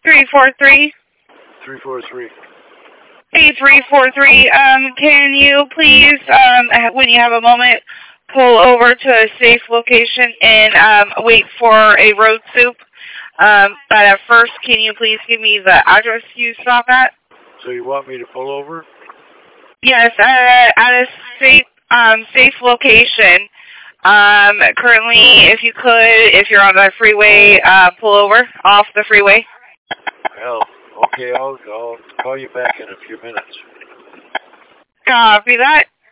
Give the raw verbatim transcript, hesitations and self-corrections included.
three four three. three four three. Hey, three four three. Um, can you please, um, when you have a moment, pull over to a safe location and um, wait for a road soup? Um, but at first, can you please give me the address you stop at? So you want me to pull over? Yes, uh, at a safe, um, safe location. Um, currently, if you could, if you're on the freeway, uh, pull over off the freeway. Well, okay, I'll, I'll call you back in a few minutes. Copy that.